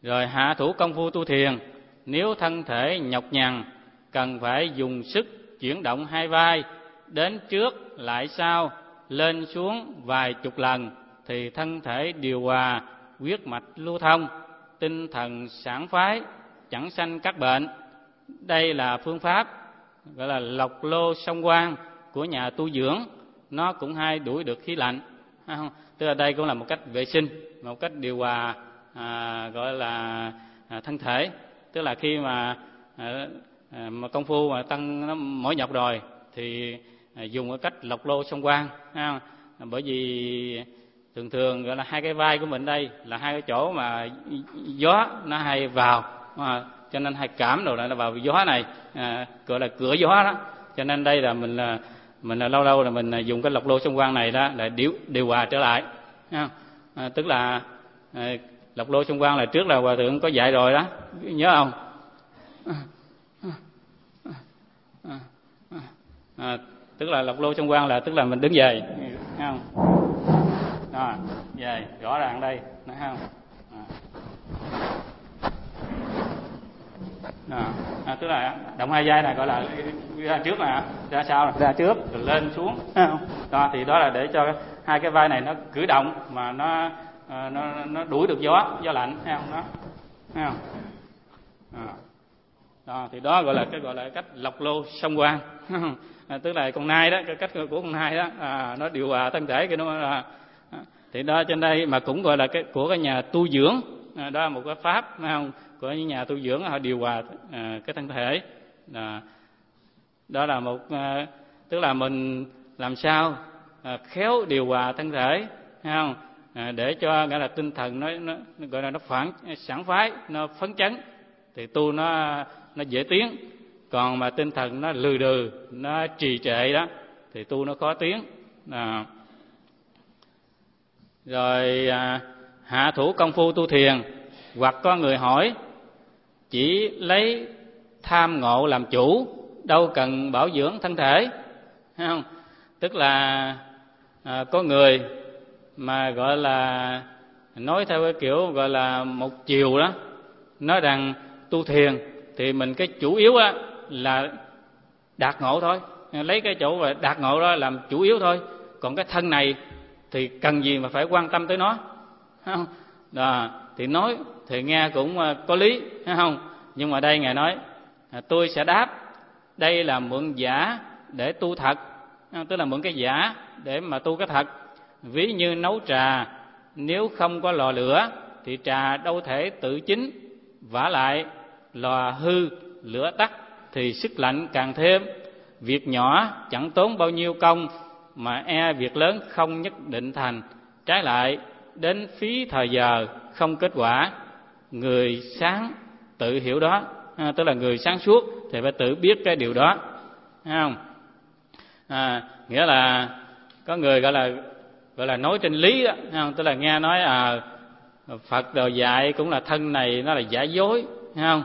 Rồi hạ thủ công phu tu thiền, nếu thân thể nhọc nhằn, cần phải dùng sức chuyển động hai vai, đến trước lại sau, lên xuống vài chục lần, thì thân thể điều hòa, huyết mạch lưu thông, tinh thần sảng khoái, chẳng sanh các bệnh. Đây là phương pháp gọi là lọc lô song quang của nhà tu dưỡng. Nó cũng hay đuổi được khí lạnh. Tức là đây cũng là một cách vệ sinh, một cách điều hòa gọi là thân thể. Tức là khi mà công phu mà tăng nó mỏi nhọc rồi thì dùng cái cách lọc lô song quang. Bởi vì thường thường gọi là hai cái vai của mình đây là hai cái chỗ mà gió nó hay vào, cho nên hay cảm đồ là nó vào gió này, gọi là cửa gió đó. Cho nên đây là mình là lâu lâu là mình dùng cái lọc lô song quang này đó để điều hòa trở lại. Tức là lọc lô song quang là trước là hòa thượng có dạy rồi đó, nhớ không? Tức là lọc lô song quang là tức là mình đứng về, thấy không? Về rõ ràng đây, thấy không? Tức là động hai vai này gọi là ra trước nè, ra sau nè, ra trước rồi lên xuống, thấy không? Đó, thì đó là để cho hai cái vai này nó cử động mà nó đuổi được gió lạnh, thấy không? Đó, thấy không? Đó, thì đó gọi là cách lọc lô song quang. Tức là con nai đó, cái cách của con nai đó, nó điều hòa thân thể cái nó thì đó trên đây mà cũng gọi là cái của cái nhà tu dưỡng. Đó là một cái pháp, phải không, của những nhà tu dưỡng, họ điều hòa cái thân thể. Đó là một tức là mình làm sao khéo điều hòa thân thể, phải không, để cho gọi là tinh thần nó gọi là nó sảng khoái, nó phấn chấn, thì tu nó dễ tiến. Còn mà tinh thần nó lừ đừ, nó trì trệ đó thì tu nó khó tiến. Rồi hạ thủ công phu tu thiền, hoặc có người hỏi chỉ lấy tham ngộ làm chủ, đâu cần bảo dưỡng thân thể, thấy không? Tức là có người mà gọi là nói theo cái kiểu gọi là một chiều đó, nói rằng tu thiền thì mình cái chủ yếu á là đạt ngộ thôi, lấy cái chỗ và đạt ngộ đó làm chủ yếu thôi, còn cái thân này thì cần gì mà phải quan tâm tới nó, thấy không? Đó, thì nói thì nghe cũng có lý, thấy không? Nhưng mà đây Ngài nói tôi sẽ đáp đây là mượn giả để tu thật, tức là mượn cái giả để mà tu cái thật. Ví như nấu trà, nếu không có lò lửa thì trà đâu thể tự chín, vả lại lò hư lửa tắt thì sức lạnh càng thêm. Việc nhỏ chẳng tốn bao nhiêu công, mà việc lớn không nhất định thành. Trái lại đến phí thời giờ không kết quả. Người sáng tự hiểu đó, tức là người sáng suốt thì phải tự biết cái điều đó, thấy không? Nghĩa là có người gọi là nói trên lý đó, thấy không? Tức là nghe nói Phật đồ dạy cũng là thân này nó là giả dối, thấy không?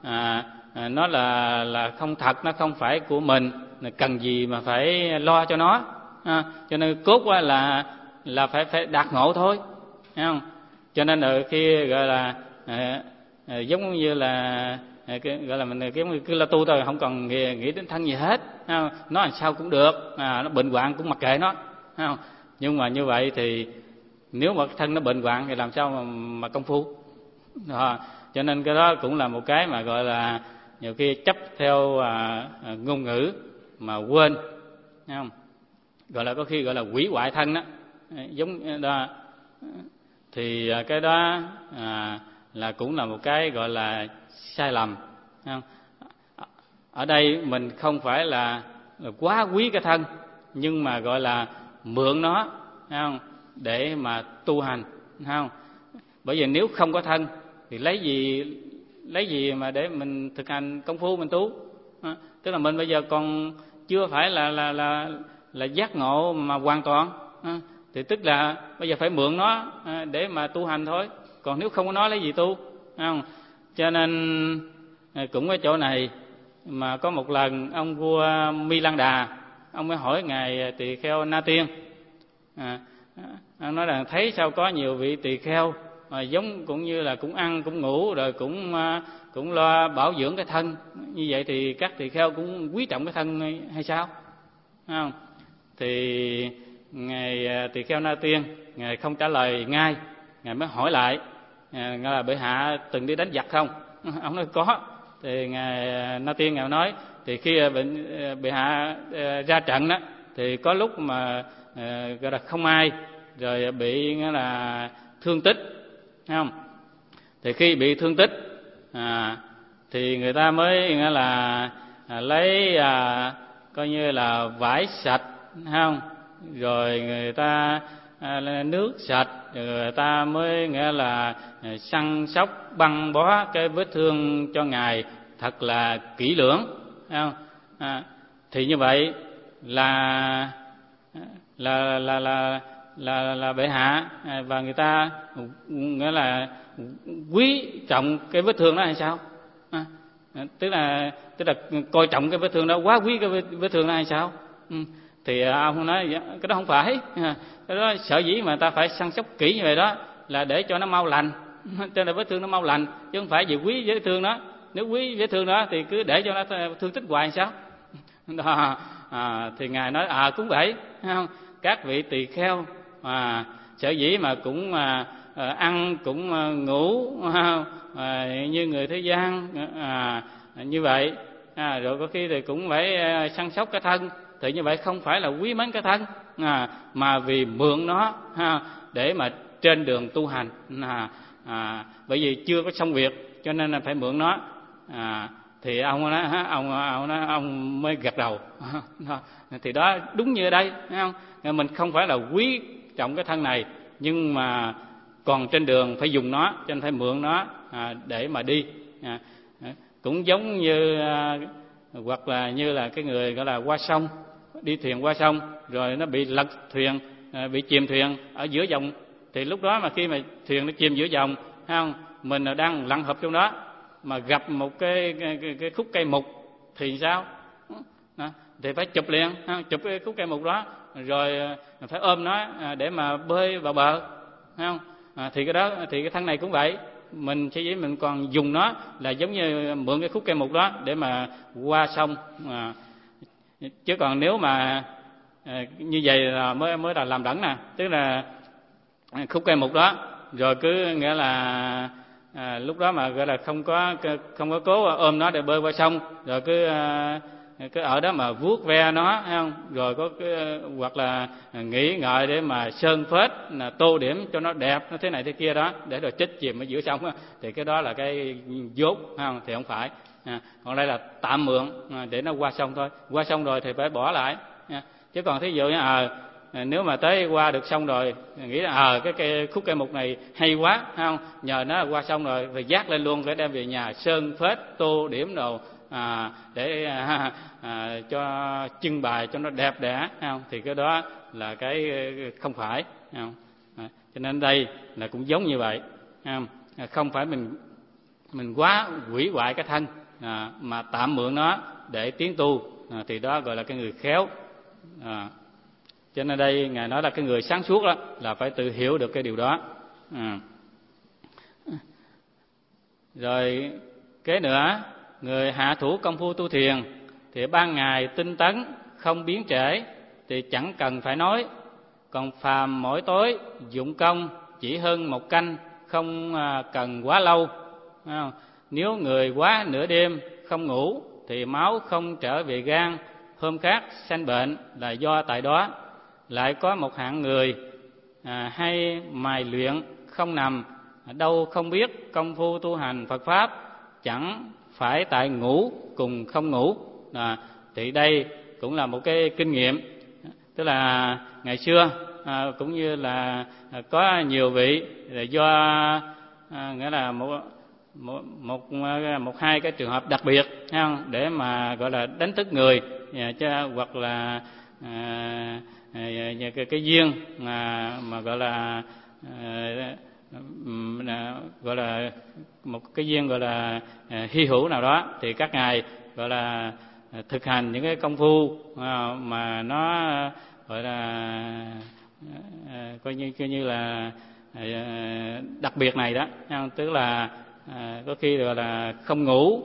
Nó là không thật, nó không phải của mình, cần gì mà phải lo cho nó. Cho nên cốt quá là phải đạt ngộ thôi, thấy không? Cho nên khi gọi là giống như là gọi là mình cứ là tu thôi, không cần nghĩ đến thân gì hết, nó làm sao cũng được, nó bệnh hoạn cũng mặc kệ nó, thấy không? Nhưng mà như vậy thì nếu mà thân nó bệnh hoạn thì làm sao mà công phu. Cho nên cái đó cũng là một cái mà gọi là nhiều khi chấp theo ngôn ngữ mà quên, thấy không? Gọi là có khi gọi là hủy hoại thân đó, giống đó. Thì cái đó là cũng là một cái gọi là sai lầm, thấy không? Ở đây mình không phải là quá quý cái thân, nhưng mà gọi là mượn nó, thấy không, để mà tu hành, thấy không? Bởi vì nếu không có thân thì lấy gì mà để mình thực hành công phu mình tu. Tức là mình bây giờ còn chưa phải là giác ngộ mà hoàn toàn, thì tức là bây giờ phải mượn nó để mà tu hành thôi. Còn nếu không có nó lấy gì tu, thấy không? Cho nên cũng ở chỗ này mà có một lần ông vua Mi Lan Đà, ông mới hỏi ngài tỳ kheo Na Tiên, ông nói rằng thấy sao có nhiều vị tỳ kheo giống cũng như là cũng ăn cũng ngủ rồi cũng lo bảo dưỡng cái thân. Như vậy thì các tỳ kheo cũng quý trọng cái thân hay sao? Không? Thì ngài tỳ kheo Na Tiên, ngài không trả lời ngay, ngài mới hỏi lại, ngài là bệ hạ từng đi đánh giặc không? Ông nói có. Thì ngài Na Tiên ngài nói thì khi bệ hạ ra trận đó thì có lúc mà gọi là không ai, rồi bị nghĩa là thương tích, thấy không? Thì khi bị thương tích thì người ta mới nghĩa là lấy coi như là vải sạch, thấy không? Rồi người ta nước sạch, rồi người ta mới nghĩa là săn sóc băng bó cái vết thương cho ngài thật là kỹ lưỡng, thấy không? Thì như vậy là bệ hạ và người ta nghĩa là quý trọng cái vết thương đó hay sao? Tức là coi trọng cái vết thương đó, quá quý cái vết thương đó hay sao? Thì ông nói cái đó không phải, cái đó sở dĩ mà ta phải săn sóc kỹ như vậy đó là để cho nó mau lành, cho nên vết thương nó mau lành, chứ không phải vì quý vết thương đó. Nếu quý vết thương đó thì cứ để cho nó thương tích hoài sao? Đó, thì ngài nói cũng vậy, không? Các vị tỳ kheo sở dĩ mà cũng ăn cũng ngủ như người thế gian như vậy, rồi có khi thì cũng phải săn sóc cái thân, thì như vậy không phải là quý mến cái thân mà vì mượn nó để mà trên đường tu hành, bởi vì chưa có xong việc cho nên là phải mượn nó. Thì ông mới gật đầu. Thì đó đúng như ở đây, thấy không? Mình không phải là quý trọng cái thân này, nhưng mà còn trên đường phải dùng nó, cho nên phải mượn nó để mà đi. Cũng giống như hoặc là như là cái người gọi là qua sông, đi thuyền qua sông rồi nó bị lật thuyền, bị chìm thuyền ở giữa dòng, thì lúc đó mà khi mà thuyền nó chìm giữa dòng, thấy không? Mình đang lặn hợp trong đó mà gặp một cái khúc cây mục thì sao? Thì phải chụp liền, chụp cái khúc cây mục đó rồi phải ôm nó để mà bơi vào bờ, thấy không? Thì cái đó thì cái thân này cũng vậy, mình sẽ dĩ mình còn dùng nó là giống như mượn cái khúc cây mục đó để mà qua sông, chứ còn nếu mà như vậy là mới là làm đẳng nè, tức là khúc cây mục đó rồi cứ nghĩa là lúc đó mà gọi là không có cố ôm nó để bơi qua sông, rồi cứ ở đó mà vuốt ve nó, thấy không? Rồi có hoặc là nghĩ ngợi để mà sơn phết, là tô điểm cho nó đẹp, nó thế này thế kia đó, để rồi chết chìm ở giữa sông đó, thì cái đó là cái dốt, thấy không? Thì không phải. Còn đây là tạm mượn để nó qua sông thôi, qua sông rồi thì phải bỏ lại. Chứ còn thí dụ như nếu mà tới qua được sông rồi, nghĩ là cái khúc cây mục này hay quá, thấy không? Nhờ nó qua sông rồi phải vác lên luôn, phải đem về nhà sơn phết tô điểm đồ để cho trưng bày cho nó đẹp đẽ, không? Thì cái đó là cái không phải, không? Cho nên đây là cũng giống như vậy, không phải mình quá hủy hoại cái thân mà tạm mượn nó để tiến tu, thì đó gọi là cái người khéo. Cho nên đây ngài nói là cái người sáng suốt đó là phải tự hiểu được cái điều đó. Rồi kế nữa, người hạ thủ công phu tu thiền thì ban ngày tinh tấn không biến trễ thì chẳng cần phải nói, còn phàm mỗi tối dụng công chỉ hơn 1 canh, không cần quá lâu. Nếu người quá nửa đêm không ngủ thì máu không trở về gan, hôm khác sanh bệnh là do tại đó. Lại có một hạng người hay mài luyện không nằm, đâu không biết công phu tu hành Phật Pháp, chẳng phải tại ngủ cùng không ngủ. Thì đây cũng là một cái kinh nghiệm, tức là ngày xưa cũng như là có nhiều vị là do nghĩa là một hai cái trường hợp đặc biệt, không? Để mà gọi là đánh thức người, hoặc là cái duyên mà gọi là một cái duyên gọi là hy hữu nào đó, thì các ngài gọi là thực hành những cái công phu mà nó gọi là coi như là đặc biệt này đó, tức là có khi gọi là không ngủ,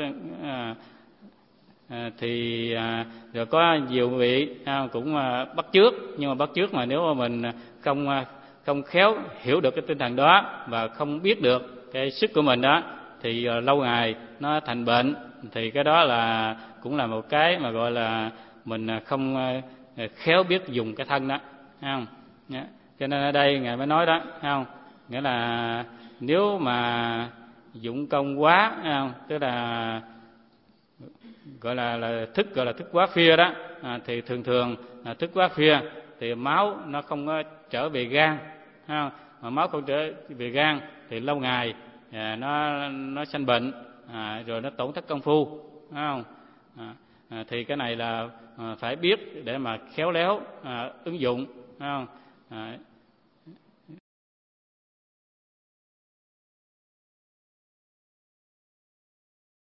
thì rồi có nhiều vị cũng bắt chước, nhưng mà bắt chước mà nếu mà mình không khéo hiểu được cái tinh thần đó và không biết được cái sức của mình đó, thì lâu ngày nó thành bệnh, thì cái đó là cũng là một cái mà gọi là mình không khéo biết dùng cái thân đó, thấy không? Cho nên ở đây ngài mới nói đó, thấy không? Nghĩa là nếu mà dụng công quá, thấy không? Tức là gọi là thức quá khuya đó, thì thường là thức quá khuya thì máu nó không có trở về gan, thấy không? Mà máu không trở về gan thì lâu ngày nó sanh bệnh, rồi nó tổn thất công phu, thấy không? Thì cái này là phải biết để mà khéo léo ứng dụng, thấy không?